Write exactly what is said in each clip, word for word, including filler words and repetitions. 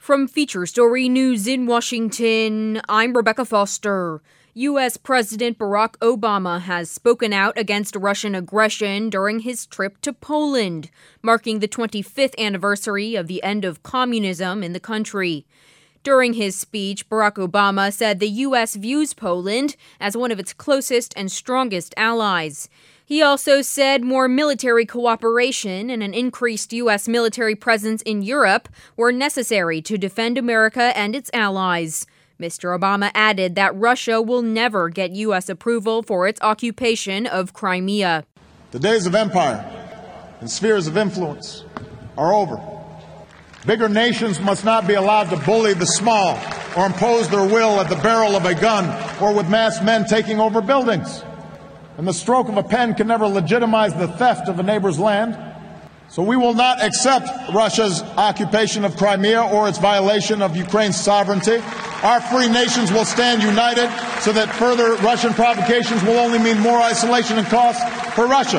From Feature Story News in Washington, I'm Rebecca Foster. U S. President Barack Obama has spoken out against Russian aggression during his trip to Poland, marking the twenty-fifth anniversary of the end of communism in the country. During his speech, Barack Obama said the U S views Poland as one of its closest and strongest allies. He also said more military cooperation and an increased U S military presence in Europe were necessary to defend America and its allies. Mister Obama added that Russia will never get U S approval for its occupation of Crimea. The days of empire and spheres of influence are over. Bigger nations must not be allowed to bully the small or impose their will at the barrel of a gun or with masked men taking over buildings. And the stroke of a pen can never legitimize the theft of a neighbor's land. So we will not accept Russia's occupation of Crimea or its violation of Ukraine's sovereignty. Our free nations will stand united so that further Russian provocations will only mean more isolation and cost for Russia.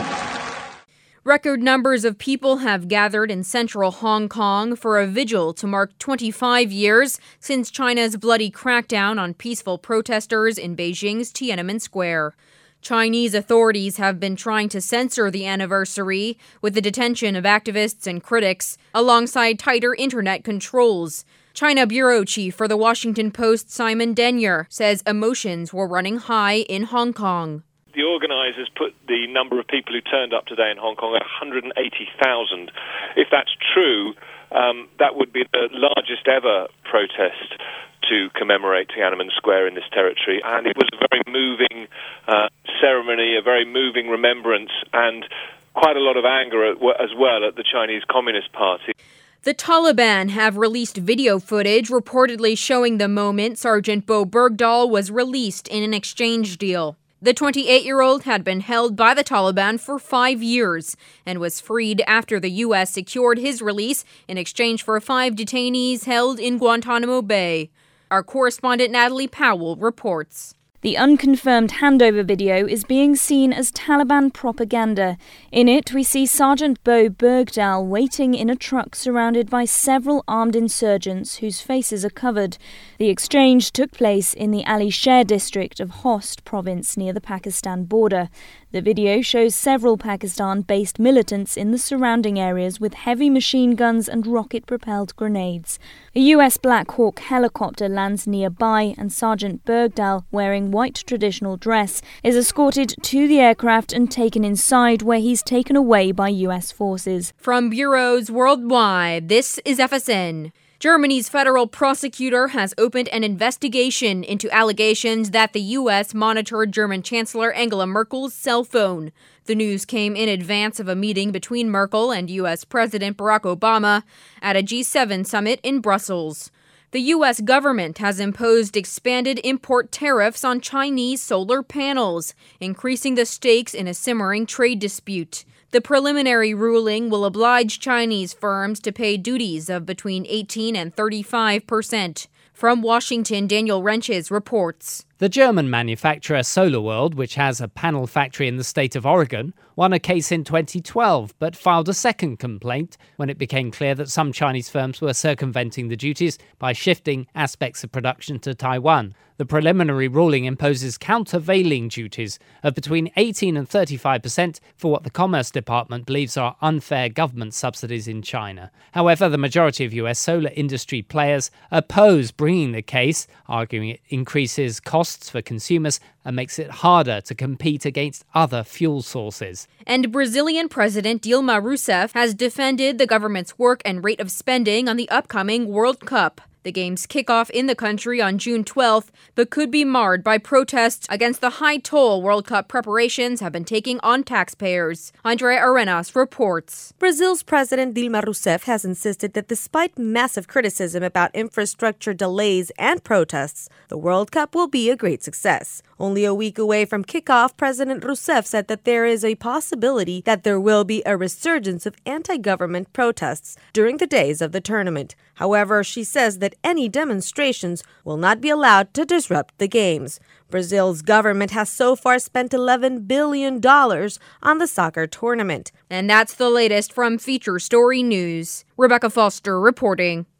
Record numbers of people have gathered in central Hong Kong for a vigil to mark twenty-five years since China's bloody crackdown on peaceful protesters in Beijing's Tiananmen Square. Chinese authorities have been trying to censor the anniversary with the detention of activists and critics, alongside tighter internet controls. China bureau chief for The Washington Post, Simon Denyer, says emotions were running high in Hong Kong. The organisers put the number of people who turned up today in Hong Kong at one hundred eighty thousand. If that's true, um, that would be the largest ever protest to commemorate Tiananmen Square in this territory. And it was a very moving uh, ceremony, a very moving remembrance, and quite a lot of anger at, as well at the Chinese Communist Party. The Taliban have released video footage reportedly showing the moment Sergeant Bo Bergdahl was released in an exchange deal. The twenty-eight-year-old had been held by the Taliban for five years and was freed after the U S secured his release in exchange for five detainees held in Guantanamo Bay. Our correspondent Natalie Powell reports. The unconfirmed handover video is being seen as Taliban propaganda. In it, we see Sergeant Bo Bergdahl waiting in a truck surrounded by several armed insurgents whose faces are covered. The exchange took place in the Ali Sher district of Host province near the Pakistan border. The video shows several Pakistan-based militants in the surrounding areas with heavy machine guns and rocket-propelled grenades. A U S Black Hawk helicopter lands nearby, and Sergeant Bergdahl, wearing white traditional dress, is escorted to the aircraft and taken inside, where he's taken away by U S forces. From bureaus worldwide, this is F S N. Germany's federal prosecutor has opened an investigation into allegations that the U S monitored German Chancellor Angela Merkel's cell phone. The news came in advance of a meeting between Merkel and U S President Barack Obama at a G seven summit in Brussels. The U S government has imposed expanded import tariffs on Chinese solar panels, increasing the stakes in a simmering trade dispute. The preliminary ruling will oblige Chinese firms to pay duties of between eighteen and thirty-five percent. From Washington, Daniel Renches reports. The German manufacturer SolarWorld, which has a panel factory in the state of Oregon, won a case in twenty twelve but filed a second complaint when it became clear that some Chinese firms were circumventing the duties by shifting aspects of production to Taiwan. The preliminary ruling imposes countervailing duties of between eighteen and thirty-five percent for what the Commerce Department believes are unfair government subsidies in China. However, the majority of U S solar industry players oppose bringing the case, arguing it increases costs for consumers and makes it harder to compete against other fuel sources. And Brazilian President Dilma Rousseff has defended the government's work and rate of spending on the upcoming World Cup. The games kick off in the country on June twelfth, but could be marred by protests against the high toll World Cup preparations have been taking on taxpayers. Andrea Arenas reports. Brazil's President Dilma Rousseff has insisted that despite massive criticism about infrastructure delays and protests, the World Cup will be a great success. Only a week away from kickoff, President Rousseff said that there is a possibility that there will be a resurgence of anti-government protests during the days of the tournament. However, she says that any demonstrations will not be allowed to disrupt the games. Brazil's government has so far spent eleven billion dollars on the soccer tournament. And that's the latest from Feature Story News. Rebecca Foster reporting.